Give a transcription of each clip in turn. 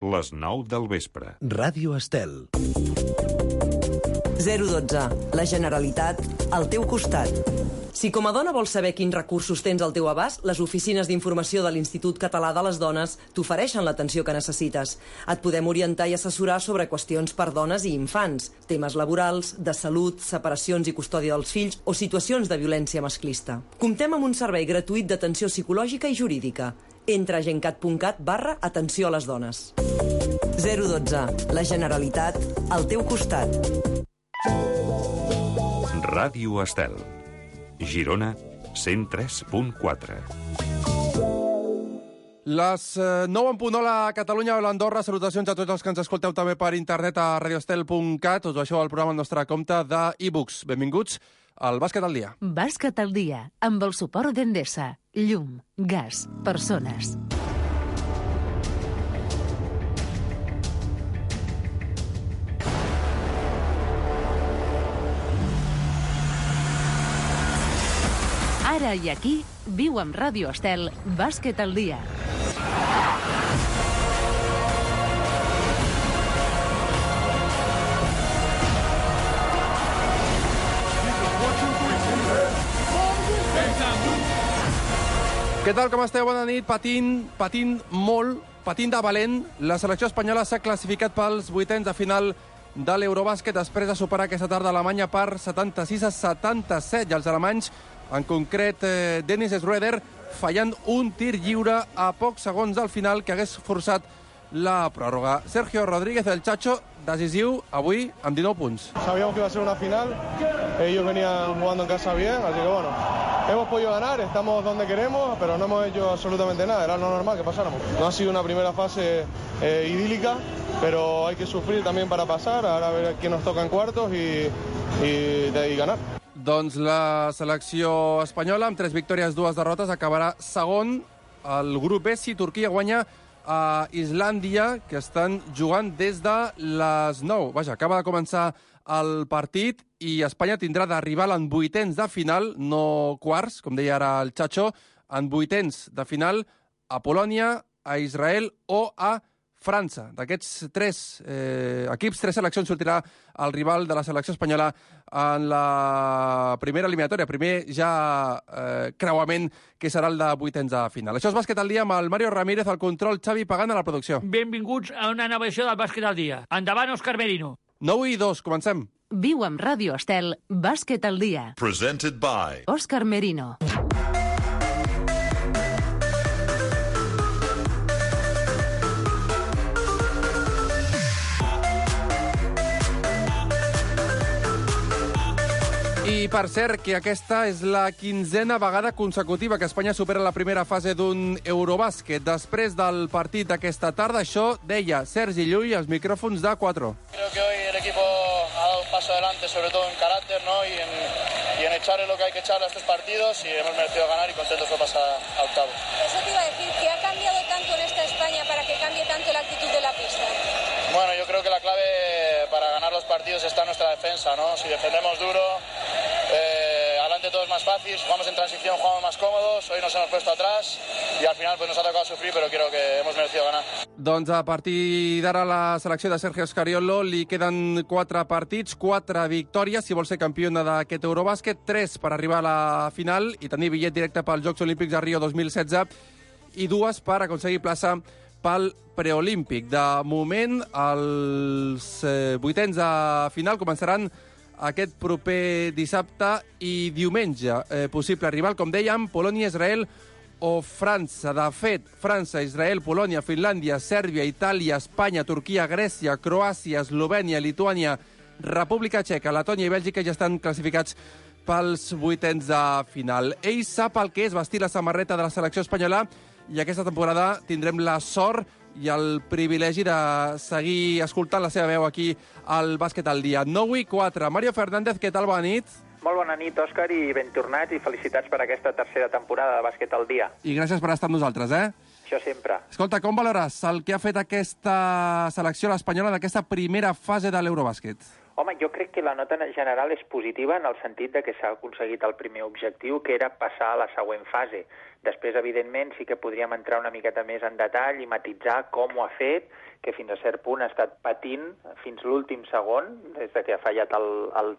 Les 9 del vespre. Ràdio Estel. 012. La Generalitat al teu costat. Si com a dona vols saber quins recursos tens al teu abast, les oficines d'informació de l'Institut Català de les Dones t'ofereixen l'atenció que necessites. Et podem orientar i assessorar sobre qüestions per dones i infants, temes laborals, de salut, separacions i custòdia dels fills o situacions de violència masclista. Comptem amb un servei gratuït d'atenció psicològica i jurídica. Entra a gencat.cat/atenció a les dones. 012. La Generalitat al teu costat. Ràdio Estel. Girona 103.4. Les 9 en punt. Hola a Catalunya, hola a Andorra. Salutacions a tots els que ens escolteu també per internet a radioestel.cat. Us baixeu al programa al nostre compte d'e-books. Benvinguts al Bàsquet al dia. Bàsquet al dia, amb el suport d'Endesa. Llum, gas, persones. Ara i aquí, viu amb Ràdio Estel, Bàsquet al dia. Què tal, com esteu? Bona nit. Patint molt, patint de valent. La selecció espanyola s'ha classificat pels vuitens de final de l'Eurobàsquet després de superar aquesta tarda Alemanya per 76-77. I els alemanys, en concret Dennis Schroeder, fallant un tir lliure a pocs segons del final que hagués forçat la pròrroga. Sergio Rodríguez, el Chacho, decisiu avui amb 19 punts. Sabíamos que iba a ser una final, ellos venían jugando en casa bien, así que bueno, hemos podido ganar, estamos donde queremos, pero no hemos hecho absolutamente nada, era lo normal que pasáramos. No ha sido una primera fase idílica, pero hay que sufrir también para pasar, ahora a ver quién nos toca en cuartos y ganar. Doncs la selecció espanyola, amb 3 victòries, 2 derrotes, acabarà segon al grup B si Turquia guanya a Islàndia, que estan jugant des de les 9. Vaja, acaba de començar el partit i Espanya tindrà d'arribar en vuitens de final, no quarts, com deia ara el Chacho, en vuitens de final a Polònia, a Israel o a França. D'aquests 3 equips, 3 seleccions, sortirà el rival de la selecció espanyola en la primera eliminatòria, primer ja creuament, que serà el de vuitens de final. Això és Bàsquet al dia amb el Mario Ramírez, al control, Xavi Pagant a la producció. Benvinguts a una nova edició del Bàsquet al dia. Endavant, Òscar Merino. 9:02, comencem. Viu amb Ràdio Estel, Bàsquet al dia. Presented by Òscar Merino. I per cert, que aquesta és la 15a vegada consecutiva que Espanya supera la primera fase d'un Eurobàsquet. Després del partit d'aquesta tarda, això deia Sergi Llull als micròfons de 4. Creo que hoy el equipo ha dado un paso adelante, sobre todo en carácter, ¿no? y en echarle lo que hay que echarle a estos partidos, y hemos merecido ganar y contentos de pasar a octavos. Eso te iba a decir, ¿qué ha cambiado tanto en esta España para que cambie tanto la actitud de la pista? Bueno, yo creo que la clave para ganar los partidos está en nuestra defensa, ¿no? Si defendemos duro, adelante todo es más fácil, si jugamos en transición jugamos más cómodos, hoy nos hemos puesto atrás y al final pues nos ha tocado sufrir, pero creo que hemos merecido ganar. Doncs a partir d'ara la selecció de Sergio Scariolo li queden 4 partits, 4 victòries, si vol ser campiona d'aquest Eurobàsquet, 3 per arribar a la final i tenir bitllet directe pels Jocs Olímpics de Rio 2016 i 2 per aconseguir plaça pel preolímpic. De moment, els vuitens de final començaran aquest proper dissabte i diumenge. Possible rival, com dèiem, Polònia, Israel o França. De fet, França, Israel, Polònia, Finlàndia, Sèrbia, Itàlia, Espanya, Turquia, Grècia, Croàcia, Eslovènia, Lituània, República Txeca, Letònia i Bèlgica ja estan classificats pels vuitens de final. Ell sap el que és vestir la samarreta de la selecció espanyola i aquesta temporada tindrem la sort i el privilegi de seguir escoltant la seva veu aquí al Bàsquet al dia. 9:04. Mario Fernández, què tal? Bona nit. Molt bona nit, Òscar, i ben tornats i felicitats per aquesta tercera temporada de Bàsquet al dia. I gràcies per estar amb nosaltres, Això sempre. Escolta, com valores el que ha fet aquesta selecció espanyola d'aquesta primera fase de l'Eurobàsquet? Home, jo crec que la nota general és positiva en el sentit de que s'ha aconseguit el primer objectiu, que era passar a la següent fase. Després, evidentment, sí que podríem entrar una miqueta més en detall i matitzar com ho ha fet, que fins a cert punt ha estat patint fins l'últim segon, des que ha fallat el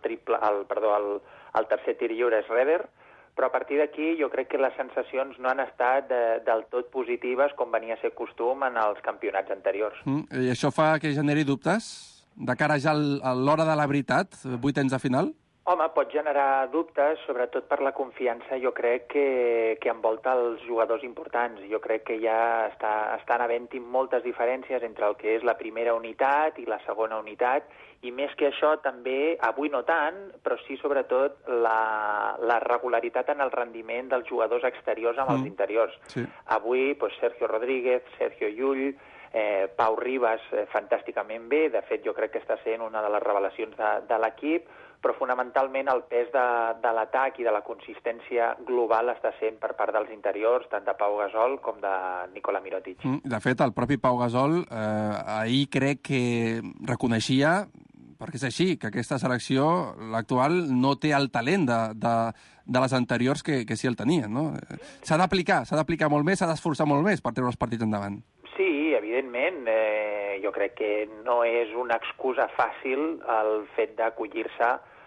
tercer tir lliure Schroeder, però a partir d'aquí jo crec que les sensacions no han estat del tot positives com venia a ser costum en els campionats anteriors. I això fa que generi dubtes de cara ja a l'hora de la veritat, vuitens de final? Home, pot generar dubtes, sobretot per la confiança, jo crec que envolta els jugadors importants. Jo crec que ja estan havent-hi moltes diferències entre el que és la primera unitat i la segona unitat, i més que això també, avui no tant, però sí sobretot la regularitat en el rendiment dels jugadors exteriors amb els interiors. Sí. Avui, Sergio Rodríguez, Sergio Llull, Pau Ribas fantàsticament bé, de fet jo crec que està sent una de les revelacions de l'equip, però fonamentalment el pes de l'atac i de la consistència global està sent per part dels interiors, tant de Pau Gasol com de Nikola Mirotic. De fet, el propi Pau Gasol ahir crec que reconeixia, perquè és així, que aquesta selecció, l'actual, no té el talent de les anteriors que sí el tenien, no? S'ha d'aplicar molt més, s'ha d'esforçar molt més per treure els partits endavant. Sí, evidentment. Jo crec que no és una excusa fàcil el fet d'acollir-se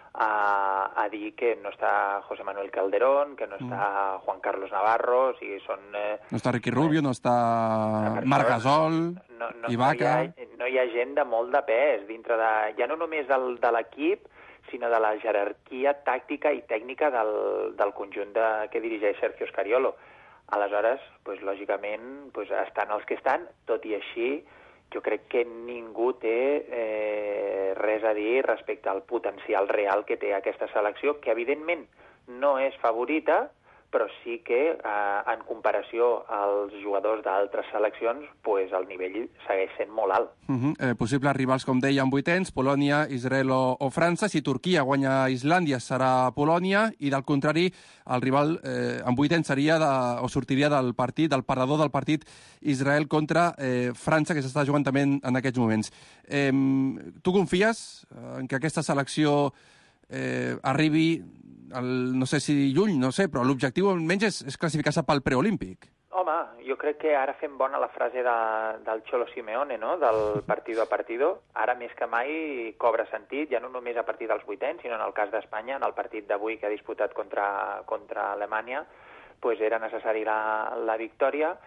a dir que no està José Manuel Calderón, que no està Juan Carlos Navarro, o sigui, són... No està Ricky Rubio, no està Marc Gasol, Ibaka... No hi ha gent de molt de pes dintre de... Ja no només de l'equip, sinó de la jerarquia tàctica i tècnica del conjunt que dirigeix Sergio Scariolo. Aleshores, lògicament, estan els que estan, tot i així, jo crec que ningú té res a dir respecte al potencial real que té aquesta selecció, que evidentment no és favorita, però sí que en comparació als jugadors d'altres seleccions, el nivell segueix sent molt alt. Possibles rivals, com deia, en vuitens, Polònia, Israel o França. Si Turquia guanya Islàndia, serà Polònia, i del contrari, el rival en vuitens sortiria del partit, del perdedor del partit Israel contra França, que s'està jugant també en aquests moments. Tu confies en que aquesta selecció arribi, no sé si lluny, no sé, però l'objectiu almenys és classificar-se pel preolímpic? Home, jo crec que ara fem bona la frase del Cholo Simeone, no?, del partido a partido. Ara més que mai cobra sentit, ja no només a partir dels vuitens, sinó en el cas d'Espanya, en el partit d'avui que ha disputat contra Alemanya, era necessari la victòria.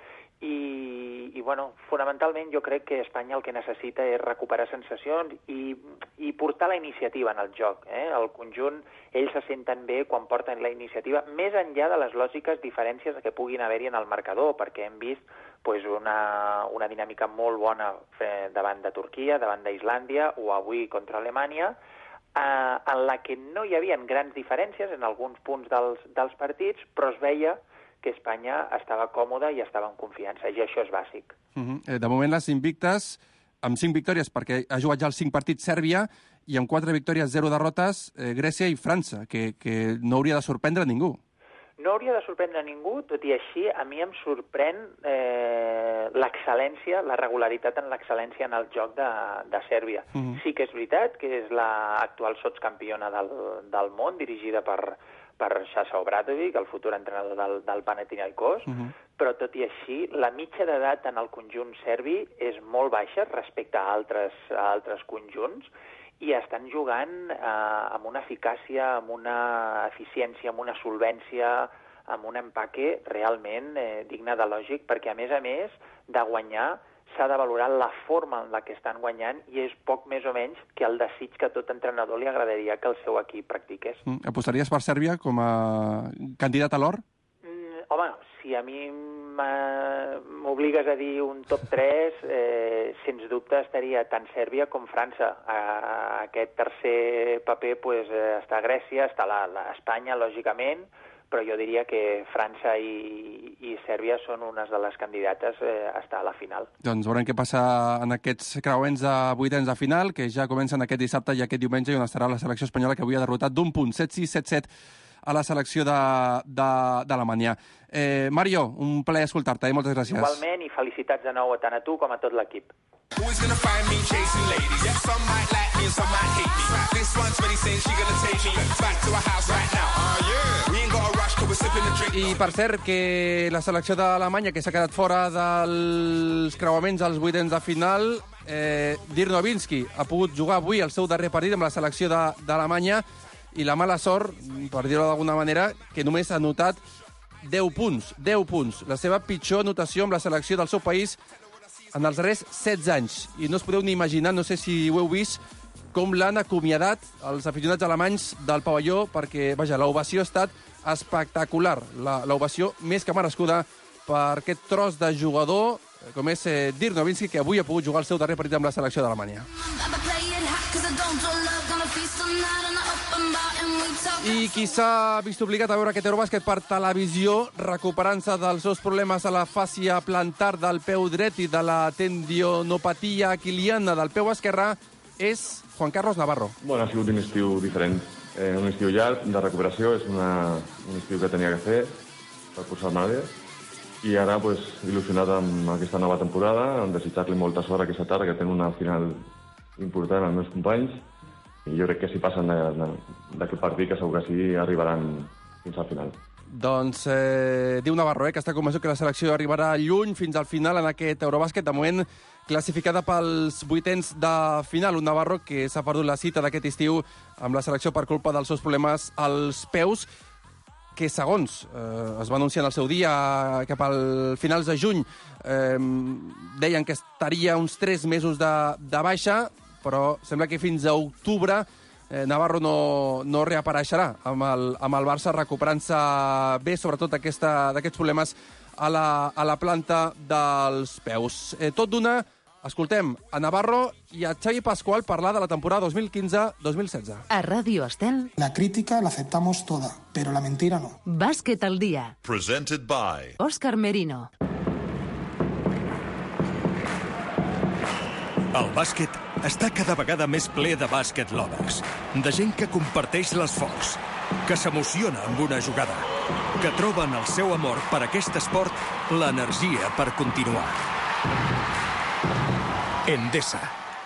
I fonamentalment jo crec que Espanya el que necessita és recuperar sensacions i portar la iniciativa en el joc. El conjunt, ells se senten bé quan porten la iniciativa, més enllà de les lògiques diferències que puguin haver-hi en el marcador, perquè hem vist una dinàmica molt bona davant de Turquia, davant d'Islàndia o avui contra Alemanya, en la que no hi havia grans diferències en alguns punts dels partits, però es veia que Espanya estava còmoda i estava en confiança, i això és bàsic. De moment, les invictes, amb 5 victòries, perquè ha jugat ja els 5 partits Sèrbia, i amb 4 victòries, 0 derrotes, Grècia i França, que no hauria de sorprendre ningú. No hauria de sorprendre ningú, tot i així, a mi em sorprèn l'excel·lència, la regularitat en l'excel·lència en el joc de Sèrbia. Sí que és veritat que és l'actual sotscampiona del món, dirigida per Sasa Obradovic, el futur entrenador del Panathinaikos, però tot i així la mitja d'edat en el conjunt serbi és molt baixa respecte a altres conjunts, i estan jugant amb una eficàcia, amb una eficiència, amb una solvència, amb un empaque realment digne de lògic, perquè a més de guanyar s'ha de valorar la forma en la que estan guanyant, i és poc més o menys que el desig que a tot entrenador li agradaria que el seu equip practiqués. Apostaries per Sèrbia com a candidat a l'or? Home, si a mi m'obligues a dir un top 3, sens dubte estaria tant Sèrbia com França. Aquest tercer paper està Grècia, està Espanya, lògicament, però jo diria que França i Sèrbia són unes de les candidates a estar a la final. Doncs veurem què passa en aquests creuents de vuitens de final, que ja comencen aquest dissabte i aquest diumenge, i on estarà la selecció espanyola, que avui ha derrotat d'un punt, 7-6, 7-7, a la selecció d'Alemanya. Mario, un plaer escoltar-te, moltes gràcies. Igualment, i felicitats de nou tant a tu com a tot l'equip. Always gonna find me chasing ladies. Yeah, some might like me and some might hate me. This one's really saying she gonna take me back to her house right now. Yeah. We ain't got a rush 'cause we're sipping and drinking. I, per cert, que la selecció d'Alemanya, que s'ha quedat fora dels creuaments als vuitens de final, Dirk Nowitzki ha pogut jugar avui el seu darrer partit amb la selecció d'Alemanya i la mala sort, per dir-ho d'alguna manera, que només ha anotat 10 punts. 10 punts. La seva pitjor anotació amb la selecció del seu país en els darrers 16 anys. I no us podeu ni imaginar, no sé si ho heu vist, com l'han acomiadat els aficionats alemanys del pavelló, perquè, vaja, l'ovació ha estat espectacular. L'ovació més que merescuda per aquest tros de jugador, com és Dirk Nowitzki, que avui ha pogut jugar el seu darrer partit amb la selecció d'Alemanya. I qui s'ha vist obligat a veure aquest Eurobàsquet per televisió, recuperant-se dels seus problemes a la fàscia plantar del peu dret i de la tendinopatia aquiliana del peu esquerre, és Juan Carlos Navarro. Bueno, ha sigut un estiu diferent, un estiu llarg de recuperació, és un estiu que tenia que fer per posar-me bé, i ara pues, il·lusionat amb aquesta nova temporada, en desitjar-li molta sort aquesta tarda, que tenen una final important als meus companys, i jo crec que si passen d'aquest partit, que segur que sí arribaran fins al final. Doncs diu Navarro, que està convençut que la selecció arribarà lluny fins al final en aquest Eurobàsquet, de moment classificada pels vuitens de final. Un Navarro que s'ha perdut la cita d'aquest estiu amb la selecció per culpa dels seus problemes als peus, que segons es va anunciar en el seu dia, cap al finals de juny, deien que estaria uns 3 mesos de baixa, però sembla que fins a octubre Navarro no reapareixerà amb el Barça, recuperant-se bé, sobretot d'aquests problemes a la planta dels peus. Tot d'una, escoltem a Navarro i a Xavi Pascual parlar de la temporada 2015-2016. A Radio Estel, la crítica la aceptamos toda, pero la mentira no. Bàsquet al dia. Presented by Òscar Merino. El bàsquet està cada vegada més ple de bàsquet lovers, de gent que comparteix l'esforç, que s'emociona amb una jugada, que troba en el seu amor per aquest esport l'energia per continuar. Endesa.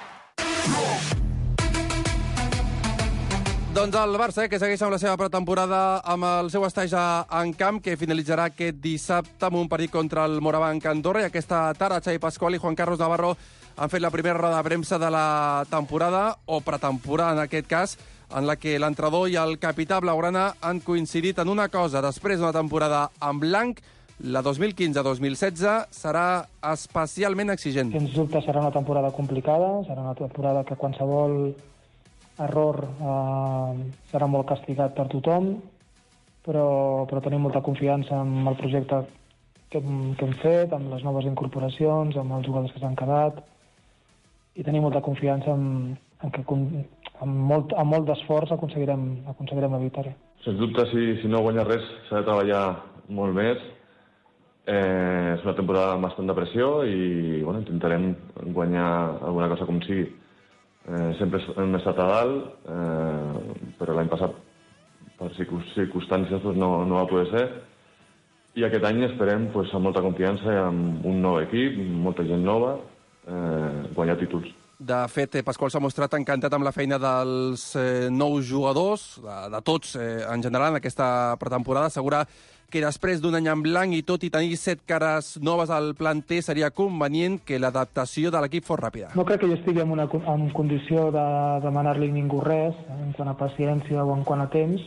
Doncs el Barça, que segueix amb la seva pretemporada amb el seu estatge en camp, que finalitzarà aquest dissabte amb un partit contra el Morabanc Andorra, i aquesta tarda Xavi Pascual i Juan Carlos Navarro han fet la primera roda de premsa de la temporada, o pretemporada en aquest cas, en la que l'entrenador i el capità blaugrana han coincidit en una cosa: després d'una temporada en blanc, la 2015-2016 serà especialment exigent. Sens dubte serà una temporada complicada, serà una temporada que qualsevol error serà molt castigat per tothom, però tenim molta confiança en el projecte que hem fet, amb les noves incorporacions, amb els jugadors que s'han quedat, i tenim molta confiança en que amb molt d'esforç aconseguirem la victòria. Sens dubte, si no guanyar res, s'ha de treballar molt més. És una temporada amb bastant de pressió i intentarem guanyar alguna cosa com sigui. Sempre hem estat a dalt, però l'any passat, per circumstàncies, no va poder ser. I aquest any esperem, amb molta confiança, amb un nou equip, molta gent nova, guanyar títols. De fet, Pasqual s'ha mostrat encantat amb la feina dels nous jugadors, de tots en general, en aquesta pretemporada. Assegura que després d'un any en blanc i tot i tenir 7 cares noves al planter, seria convenient que l'adaptació de l'equip fos ràpida. No crec que jo estigui en condició de demanar-li a ningú res, en quant a paciència o en quant a temps,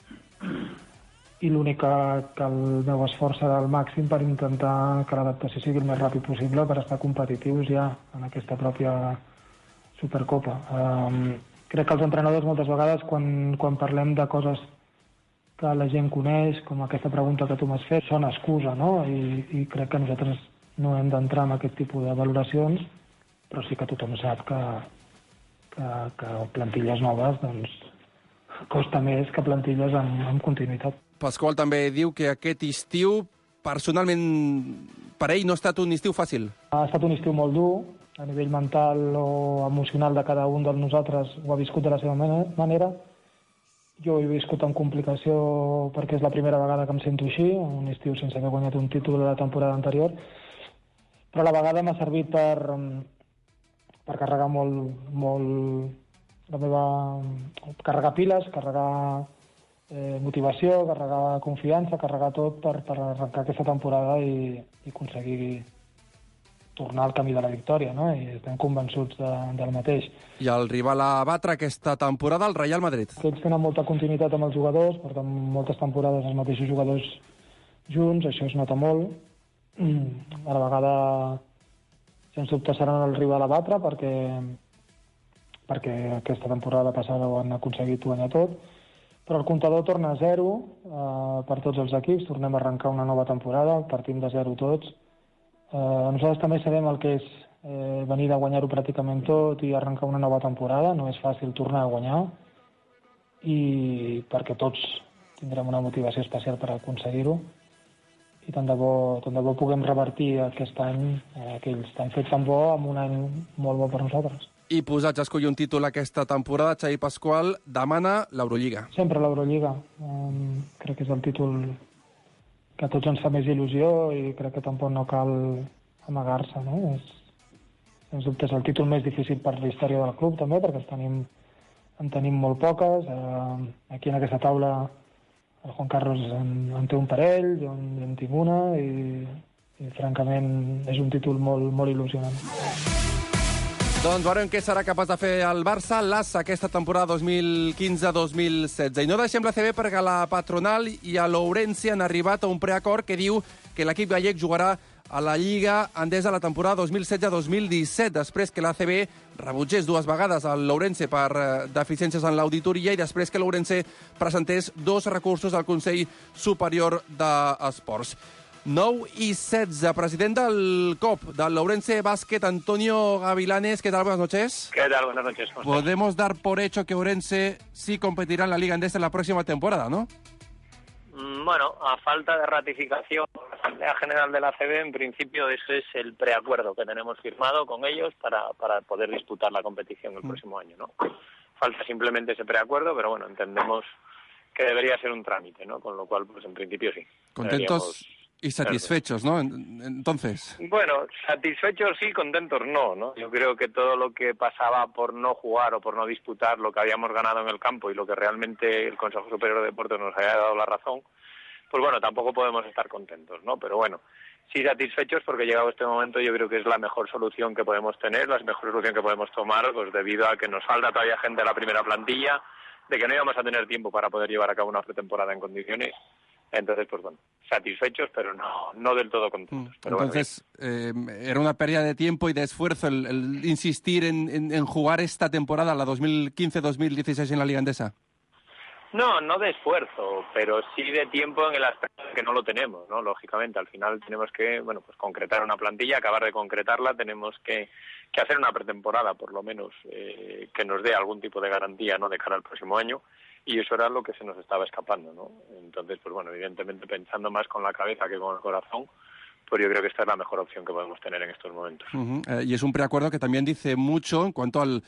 i l'únic que el meu esforç serà al màxim per intentar que l'adaptació sigui el més ràpid possible per estar competitius ja en aquesta pròpia Supercopa. Crec que els entrenadors moltes vegades, quan parlem de coses que la gent coneix, com aquesta pregunta que tu m'has fet, són excusa, no? I crec que nosaltres no hem d'entrar en aquest tipus de valoracions, però sí que tothom sap que plantilles noves doncs, costa més que plantilles amb continuïtat. Pasqual també diu que aquest estiu, personalment, per ell no ha estat un estiu fàcil. Ha estat un estiu molt dur, a nivell mental o emocional de cada un de nosaltres ho ha viscut de la seva manera. Jo ho he viscut amb complicació perquè és la primera vegada que em sento així, un estiu sense haver guanyat un títol de la temporada anterior, però a la vegada m'ha servit per carregar molt la meva... carregar piles, carregar motivació, carregar confiança, carregar tot per arrencar aquesta temporada i aconseguir tornar al camí de la victòria, no? I estem convençuts del mateix. I el rival a batre aquesta temporada, el Real Madrid. Aquests tenen molta continuïtat amb els jugadors, porten moltes temporades els mateixos jugadors junts, això es nota molt. A la vegada, sens dubte, seran el rival a batre perquè aquesta temporada passada ho han aconseguit guanyar tot, però el comptador torna a 0 per tots els equips, tornem a arrencar una nova temporada, partim de 0 tots. Nosaltres també sabem el que és venir de guanyar-ho pràcticament tot i arrencar una nova temporada, no és fàcil tornar a guanyar, i perquè tots tindrem una motivació especial per aconseguir-ho, i tant de bo puguem revertir aquest any, aquells tan fet tan bo, amb un any molt bo per nosaltres. I posats a escollir un títol aquesta temporada, Xavi Pasqual demana l'Eurolliga. Sempre l'Eurolliga. Crec que és el títol que a tots ens fa més il·lusió i crec que tampoc no cal amagar-se, no? Sens dubte és el títol més difícil per la història del club, també, perquè en tenim molt poques. Aquí en aquesta taula el Juan Carlos en té un parell, jo en tinc una, i francament és un títol molt, molt il·lusionant. Doncs veurem què serà capaç de fer el Barça l'AS aquesta temporada 2015-2016. I no deixem la CB perquè la Patronal i a l'Ourense han arribat a un preacord que diu que l'equip gallec jugarà a la Lliga Endesa la temporada 2016-2017, després que l'ACB rebutgés 2 vegades a l'Ourense per deficiències en l'auditoria i després que l'Ourense presentés 2 recursos al Consell Superior d'Esports. 9 y 16, president del COP, del Ourense Básquet, Antonio Gavilanes. ¿Qué tal? Buenas noches. ¿Qué tal? Buenas noches. Podemos dar por hecho que Ourense sí competirá en la Liga Endesa en la próxima temporada, ¿no? Bueno, a falta de ratificación por la Asamblea General de la ACB, en principio ese es el preacuerdo que tenemos firmado con ellos para poder disputar la competición el próximo año, ¿no? Falta simplemente ese preacuerdo, pero bueno, entendemos que debería ser un trámite, ¿no? Con lo cual, pues en principio sí. Contentos y satisfechos, ¿no? Entonces. Bueno, satisfechos sí, contentos no. Yo creo que todo lo que pasaba por no jugar o por no disputar lo que habíamos ganado en el campo y lo que realmente el Consejo Superior de Deportes nos haya dado la razón, pues bueno, tampoco podemos estar contentos, ¿no? Pero bueno, sí satisfechos porque llegado este momento yo creo que es la mejor solución que podemos tener, la mejor solución que podemos tomar, pues debido a que nos falta todavía gente de la primera plantilla, de que no íbamos a tener tiempo para poder llevar a cabo una pretemporada en condiciones. Entonces, pues bueno, satisfechos, pero no del todo contentos. Pero entonces, bueno, era una pérdida de tiempo y de esfuerzo el insistir en jugar esta temporada, la 2015-2016 en la Liga Endesa. No de esfuerzo, pero sí de tiempo en el aspecto de que no lo tenemos, ¿no? Lógicamente, al final tenemos que, bueno, pues concretar una plantilla, acabar de concretarla, tenemos que hacer una pretemporada, por lo menos, que nos dé algún tipo de garantía, ¿no?, de cara al próximo año. Y eso era lo que se nos estaba escapando, ¿no? Entonces, pues bueno, evidentemente pensando más con la cabeza que con el corazón, pues yo creo que esta es la mejor opción que podemos tener en estos momentos. Y es un preacuerdo que también dice mucho en cuanto al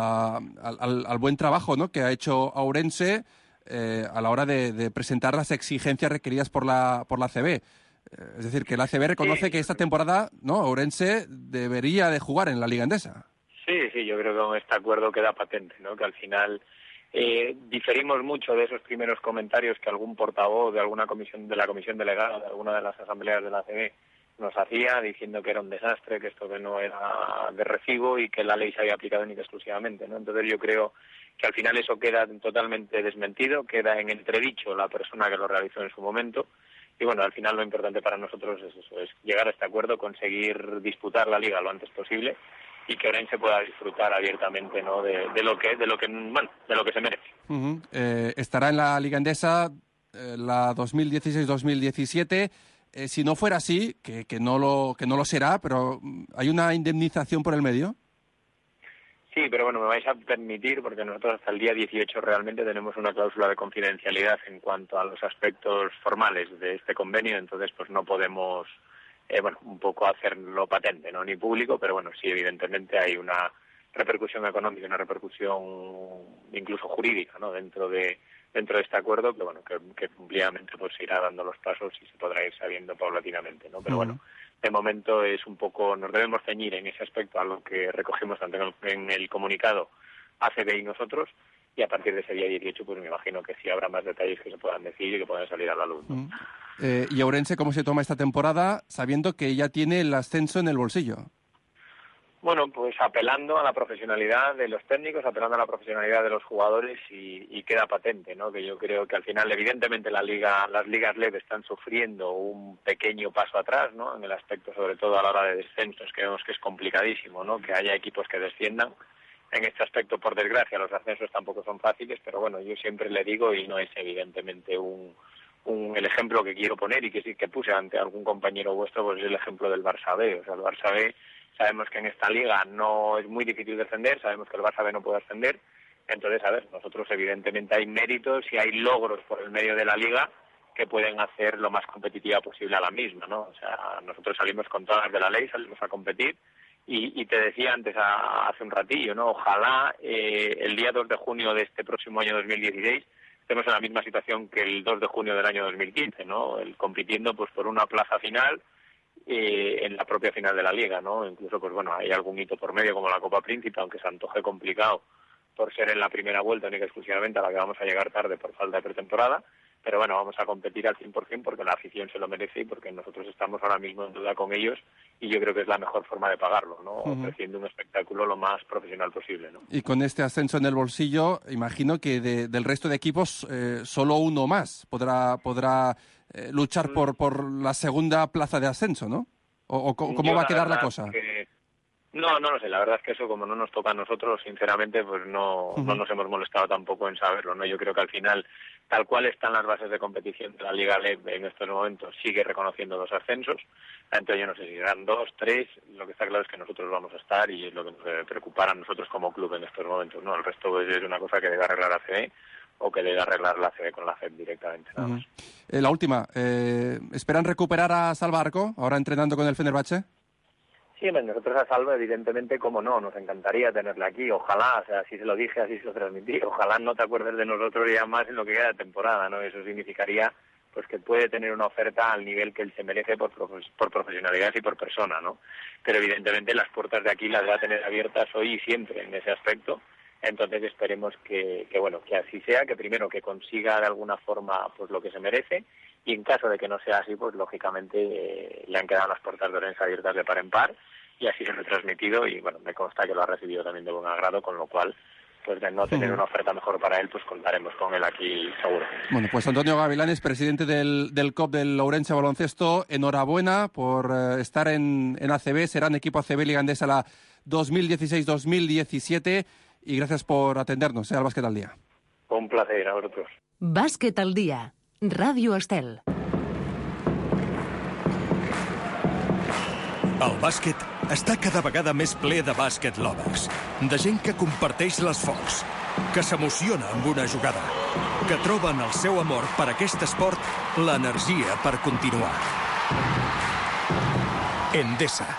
buen trabajo, ¿no?, que ha hecho Ourense a la hora de presentar las exigencias requeridas por la ACB. Es decir, que la ACB reconoce que esta temporada, ¿no?, Ourense debería de jugar en la Liga Endesa. Sí, yo creo que con este acuerdo queda patente, ¿no?, que al final diferimos mucho de esos primeros comentarios que algún portavoz de alguna comisión, de la comisión delegada de alguna de las asambleas de la ACB nos hacía, diciendo que era un desastre, que esto que no era de recibo y que la ley se había aplicado única y exclusivamente, ¿no? Entonces yo creo que al final eso queda totalmente desmentido, queda en entredicho la persona que lo realizó en su momento. Y bueno, al final lo importante para nosotros es eso, es llegar a este acuerdo, conseguir disputar la liga lo antes posible y que Ourense pueda disfrutar abiertamente, ¿no?, de lo que se merece. Estará en la Liga Endesa la 2016-2017. Si no fuera así, que no lo será, pero ¿hay una indemnización por el medio? Sí, pero bueno, me vais a permitir, porque nosotros hasta el día 18 realmente tenemos una cláusula de confidencialidad en cuanto a los aspectos formales de este convenio, entonces pues no podemos un poco hacerlo patente, no ni público, pero bueno, sí, evidentemente hay una repercusión económica, una repercusión incluso jurídica, ¿no?, dentro de este acuerdo, que bueno, que ampliamente pues se irá dando los pasos y se podrá ir sabiendo paulatinamente, ¿no? Pero bueno, de momento es un poco, nos debemos ceñir en ese aspecto a lo que recogimos tanto en el comunicado ACB y nosotros, y a partir de ese día 18 pues me imagino que sí habrá más detalles que se puedan decir y que puedan salir a la luz, ¿no? ¿Y Ourense cómo se toma esta temporada sabiendo que ya tiene el ascenso en el bolsillo? Bueno, pues apelando a la profesionalidad de los técnicos, apelando a la profesionalidad de los jugadores y queda patente, ¿no? Que yo creo que al final, evidentemente, las ligas LEB están sufriendo un pequeño paso atrás, ¿no? En el aspecto, sobre todo a la hora de descensos, que vemos que es complicadísimo, ¿no? Que haya equipos que desciendan. En este aspecto, por desgracia, los ascensos tampoco son fáciles, pero bueno, yo siempre le digo, y no es evidentemente el ejemplo que quiero poner y que sí que puse ante algún compañero vuestro, pues es el ejemplo del Barça B. O sea, el Barça B, sabemos que en esta liga no es muy difícil descender, sabemos que el Barça B no puede ascender. Entonces, a ver, nosotros evidentemente hay méritos y hay logros por el medio de la liga que pueden hacer lo más competitiva posible a la misma, ¿no? O sea, nosotros salimos con todas las de la ley, salimos a competir y te decía antes, hace un ratillo, ¿no? Ojalá el día 2 de junio de este próximo año 2016 estemos en la misma situación que el 2 de junio del año 2015, ¿no? Compitiendo pues por una plaza final en la propia final de la Liga, ¿no? Incluso, pues bueno, hay algún hito por medio como la Copa Príncipe, aunque se antoje complicado por ser en la primera vuelta única y exclusivamente a la que vamos a llegar tarde por falta de pretemporada, pero bueno, vamos a competir al 100% porque la afición se lo merece y porque nosotros estamos ahora mismo en duda con ellos y yo creo que es la mejor forma de pagarlo, ¿no? Ofreciendo un espectáculo lo más profesional posible, ¿no? Y con este ascenso en el bolsillo, imagino que del resto de equipos solo uno más podrá luchar por la segunda plaza de ascenso, ¿no? ¿O cómo va a quedar la cosa? No lo sé, la verdad es que eso como no nos toca a nosotros, sinceramente, pues no nos hemos molestado tampoco en saberlo, ¿no? Yo creo que al final, tal cual están las bases de competición de la Liga LEB en estos momentos, sigue reconociendo los ascensos, entonces yo no sé si serán 2, 3, lo que está claro es que nosotros vamos a estar y es lo que nos debe preocupar a nosotros como club en estos momentos, ¿no? El resto pues, es una cosa que debe arreglar la CB o que debe arreglar la CB con la FED directamente, nada más. La última, ¿esperan recuperar a Salva Arco, ahora entrenando con el Fenerbahce? Sí, nosotros a Salva, evidentemente, como no, nos encantaría tenerle aquí, ojalá, o sea, así se lo dije, así se lo transmití, ojalá no te acuerdes de nosotros ya más en lo que queda de temporada, ¿no? Eso significaría pues que puede tener una oferta al nivel que él se merece por profesionalidad y por persona, ¿no? Pero evidentemente las puertas de aquí las va a tener abiertas hoy y siempre en ese aspecto, entonces esperemos que así sea, que primero que consiga de alguna forma pues lo que se merece, y en caso de que no sea así, pues lógicamente le han quedado las puertas de Orense abiertas de par en par, y así se lo he transmitido, y bueno, me consta que lo ha recibido también de buen agrado, con lo cual, pues de no tener una oferta mejor para él, pues contaremos con él aquí seguro. Bueno, pues Antonio Gavilanes, presidente del COP del Ourense Baloncesto, enhorabuena por estar en ACB, serán equipo ACB Liga Endesa la 2016-2017, y gracias por atendernos al Bàsquet al Día. Un placer, a vosotros. Bàsquet al Día, Ràdio Estel. El bàsquet està cada vegada més ple de bàsquet lovers, de gent que comparteix l'esforç, que s'emociona amb una jugada, que troben el seu amor per aquest esport, l'energia per continuar. Endesa.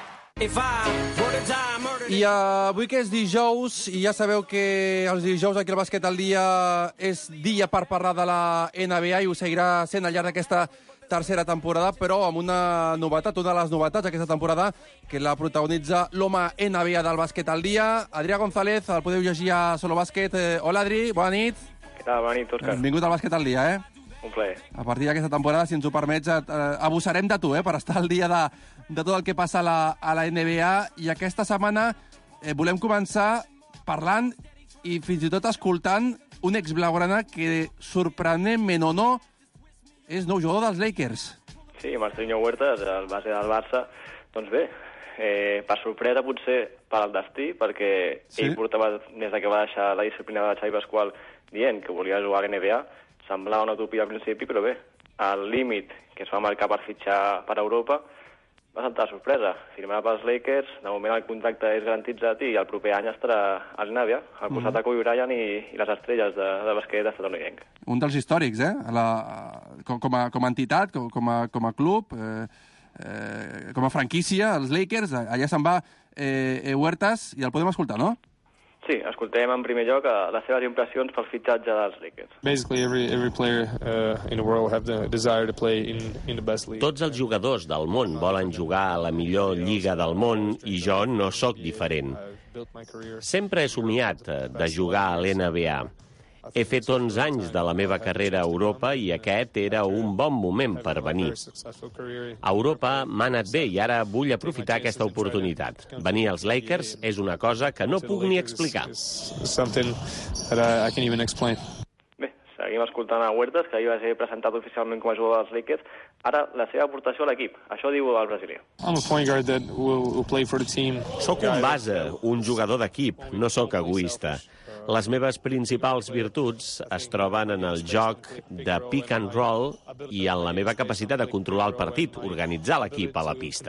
I avui que és dijous, i ja sabeu que els dijous aquí al Bàsquet al Dia és dia per parlar de la NBA i ho seguirà sent al llarg d'aquesta tercera temporada, però amb una novetat, una de les novetats d'aquesta temporada, que la protagonitza l'home NBA del Bàsquet al Dia. Adrià González, el podeu llegir a Solo Bàsquet. Hola, Adri, bona nit. Què tal? Bona nit, Òscar. Benvingut al Bàsquet al Dia, Un plaer. A partir d'aquesta temporada, si ens ho permets, abusarem de tu, per estar al dia de tot el que passa a la NBA. I aquesta setmana volem començar parlant i fins i tot escoltant un exblaugrana que, sorprenentment o no, és nou jugador dels Lakers. Sí, Marcelinho Huertas, el base del Barça. Doncs bé, per sorpresa potser per al destí, perquè ell portava, des que va deixar la disciplina de Xavi Pasqual dient que volia jugar a l'NBA, semblava una utopia al principi, però bé, el límit que es va marcar per fitxar per Europa va saltar de sorpresa. Firmarà pels Lakers, de moment el contracte és garantitzat i el proper any estarà a l'NBA, al costat de Kobe Bryant i les estrelles de bàsquet estatunidenc. Un dels històrics, com a entitat, com a club, com a franquícia, els Lakers, allà se'n va Huertas, i el podem escoltar, no? Sí, escoltem en primer lloc les seves impressions pel fitxatge dels Lakers. Basically, every player in the world have the desire to play in the best league. Tots els jugadors del món volen jugar a la millor lliga del món i jo no sóc diferent. Sempre he somiat de jugar a l'NBA. He fet 11 anys de la meva carrera a Europa i aquest era un bon moment per venir. A Europa m'ha anat bé i ara vull aprofitar aquesta oportunitat. Venir als Lakers és una cosa que no puc ni explicar. Bé, seguim escoltant a Huertas, que ahir va ser presentat oficialment com a jugador dels Lakers. Ara, la seva aportació a l'equip. Això diu el brasiler. Soc un base, un jugador d'equip, no sóc egoista. Les meves principals virtuts es troben en el joc de pick and roll i en la meva capacitat de controlar el partit, organitzar l'equip a la pista.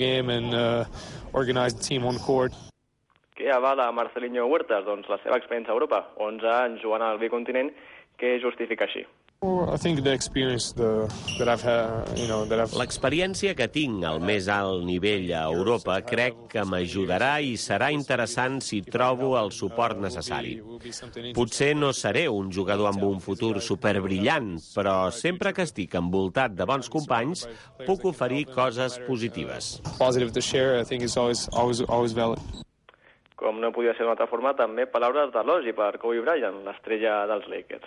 Què avala Marcelinho Huertas? Doncs la seva experiència a Europa, 11 anys jugant al bicontinent, que justifica així. L'experiència que tinc al més alt nivell a Europa crec que m'ajudarà i serà interessant si trobo el suport necessari. Potser no seré un jugador amb un futur superbrillant, però sempre que estic envoltat de bons companys puc oferir coses positives. Com no podia ser d'una altra forma, també paraules d'elogi per Kobe Bryant, l'estrella dels Lakers.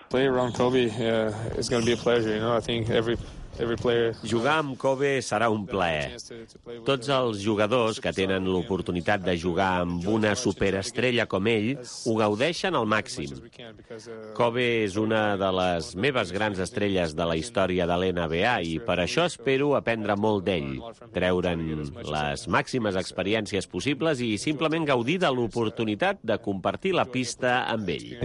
Jugar amb Kobe serà un plaer. Tots els jugadors que tenen l'oportunitat de jugar amb una superestrella com ell ho gaudeixen al màxim. Kobe és una de les meves grans estrelles de la història de l'NBA i per això espero aprendre molt d'ell, treure'n les màximes experiències possibles i simplement gaudir de l'oportunitat de compartir la pista amb ell.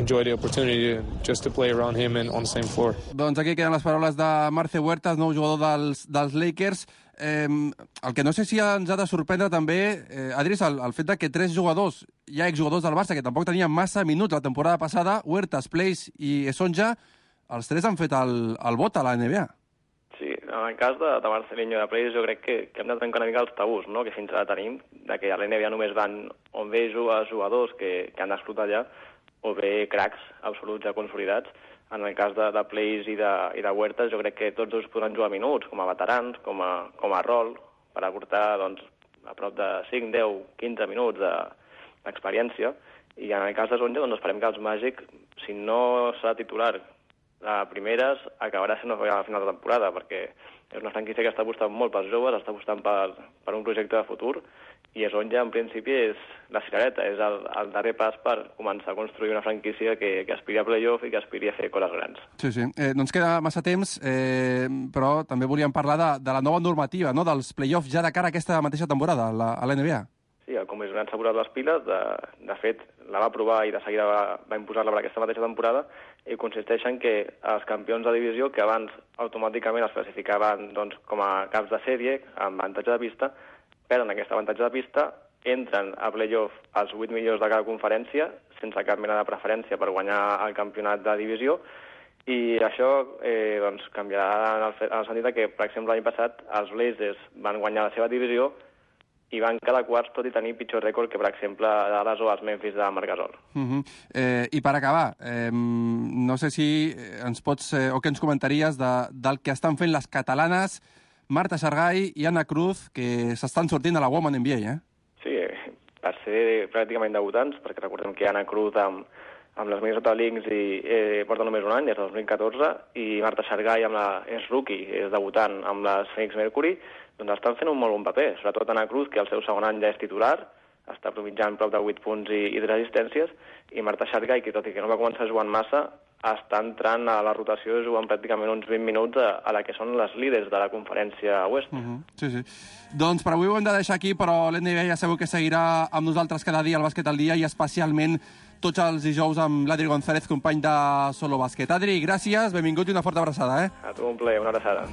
Doncs aquí queden les paraules de Marce Huertas, nou jugador dels Lakers. El que no sé si ens ha de sorprendre també, Adri, és el fet que 3 jugadors, ja exjugadors del Barça, que tampoc tenien massa minuts la temporada passada, Huertas, Place i Esonja, els 3 han fet el vot a la NBA. Sí, en el cas de Marcelinho de Place jo crec que hem de trencar una mica els tabús, no?, que fins ara tenim, de que a la NBA només van on bé jugadors que han d'explotar allà, o bé cracs absoluts ja consolidats. En el cas de Place i de Huertas, jo crec que tots dos podran jugar minuts, com a veterans, com a rol, per aportar doncs, a prop de 5, 10, 15 minuts d'experiència. I en el cas de Sonja, doncs esperem que els Màgic, si no serà titular a primeres, acabarà sent a la final de temporada, perquè és una franquícia que està apostant molt pels joves, està apostant per un projecte de futur, i Sonja, en principi, és la cirereta, és el darrer pas per començar a construir una franquícia que aspiri a playoff i que aspiri a fer coses grans. Sí, sí. No ens queda massa temps, però també volíem parlar de la nova normativa, no?, dels playoffs ja de cara a aquesta mateixa temporada, a la NBA. Sí, el Comissionat s'ha posat les piles, de fet, la va aprovar i de seguida va imposar-la per aquesta mateixa temporada, i consisteix en que els campions de divisió, que abans automàticament es classificaven doncs, com a caps de sèrie, amb avantatge de pista, perden aquest avantatge de pista, entren a playoff els 8 millors de cada conferència, sense cap mena de preferència per guanyar el campionat de divisió, i això doncs, canviarà en el sentit que, per exemple, l'any passat els Blazers van guanyar la seva divisió i van quedar quarts, tot i tenir pitjor rècord que, per exemple, Dallas o els Memphis de Marc Gasol. I per acabar, no sé si ens pots, o què ens comentaries del que estan fent les catalanes Marta Xargay i Anna Cruz, que s'estan sortint a la Women NBA, Sí, per ser pràcticament debutants, perquè recordem que Anna Cruz amb les Minnesota Lynx porta només un any, des del 2014, i Marta Xargay és rookie, és debutant amb les Phoenix Mercury, doncs estan fent un molt bon paper, sobretot Anna Cruz, que el seu segon any ja és titular, està mitjançant prop de 8 punts i 3 assistències, i Marta Xargay, que tot i que no va començar jugant massa, està entrant a la rotació jugant pràcticament uns 20 minuts a la que són les líders de la conferència oest. Sí, sí. Doncs per avui ho hem de deixar aquí, però l'NBA ja sabeu que seguirà amb nosaltres cada dia al Bàsquet al Dia i especialment tots els dijous amb l'Adri González, company de Solo Bàsquet. Adri, gràcies, benvingut i una forta abraçada. A tu un plaer, una abraçada.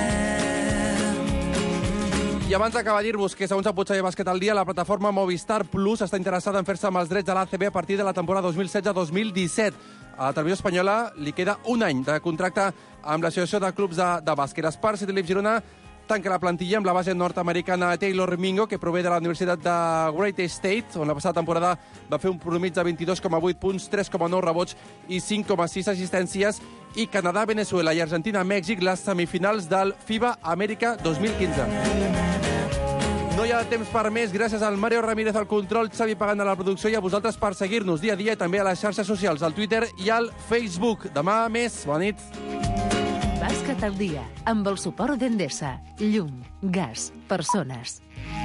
I abans d'acabar dir-vos que, segons el Potser Bàsquet al Dia, la plataforma Movistar Plus està interessada en fer-se amb els drets de l'ACB a partir de la temporada 2016-2017. A la televisió espanyola li queda un any de contracte amb l'Associació de Clubs de Bàsquet. L'Espar City Leaf Girona tanca la plantilla amb la base nord-americana Taylor Mingo, que prové de la Universitat de Great State, on la passada temporada va fer un promig de 22,8 punts, 3,9 rebots i 5,6 assistències. I Canadà, Venezuela i Argentina, Mèxic, les semifinals del FIBA Amèrica 2015. No hi ha temps per més. Gràcies al Mario Ramírez al control, Xavi Pagant a la producció i a vosaltres per seguir-nos dia a dia i també a les xarxes socials, al Twitter i al Facebook. Demà més. Bona nit. Bàsquet al dia, amb el suport d'Endesa. Llum, gas, persones.